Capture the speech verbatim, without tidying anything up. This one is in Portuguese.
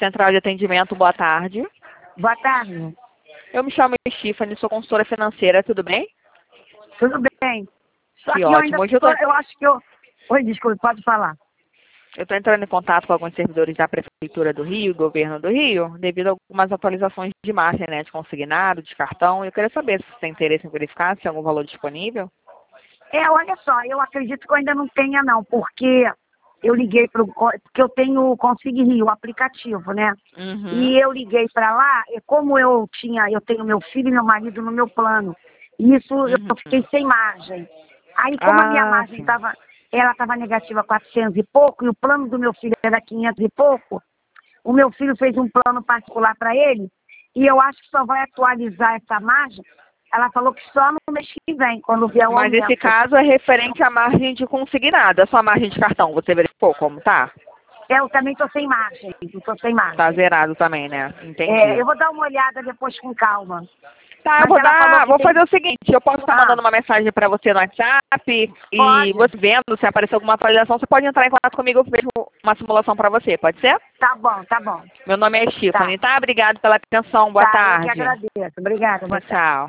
Central de Atendimento, boa tarde. Boa tarde. Eu me chamo Stephanie, sou consultora financeira, tudo bem? Tudo bem. Só Que que eu ótimo. ainda Hoje eu tô, tô, eu acho que eu... Oi, desculpe, pode falar. eu tô entrando em contato com alguns servidores da Prefeitura do Rio, Governo do Rio, devido a algumas atualizações de margem, né, de consignado, de cartão. Eu queria saber se você tem interesse em verificar, se tem algum valor disponível. É, olha só, eu acredito que eu ainda não tenha não, porque eu liguei para porque eu tenho o Consig Rio, o aplicativo, né? Uhum. E eu liguei para lá, e como eu tinha, eu tenho meu filho e meu marido no meu plano, e isso eu Uhum. fiquei sem margem. Aí como a minha Ah, margem sim. estava, ela estava negativa quatrocentos e pouco, e o plano do meu filho era quinhentos e pouco, o meu filho fez um plano particular para ele, e eu acho que só vai atualizar essa margem. Ela falou que só no mês que vem, quando vier o Mas esse aumento. caso é referente à margem de consignado. A sua margem de cartão, você verificou como tá? Eu também estou sem margem, estou sem Tá margem. zerado também, né? É, Entendi. eu vou dar uma olhada depois com calma. Tá, eu Mas vou ela falou dar, que vou tem. fazer o seguinte, eu posso estar Ah, mandando uma mensagem para você no WhatsApp e pode? você vendo se aparecer alguma atualização, você pode entrar em contato comigo, eu vejo uma simulação para você, pode ser? Tá bom, tá bom. Meu nome é Tá, Stephanie, tá? Obrigado pela atenção, boa tá, eu que tarde. agradeço. Obrigada, Tchau, boa tarde. tchau.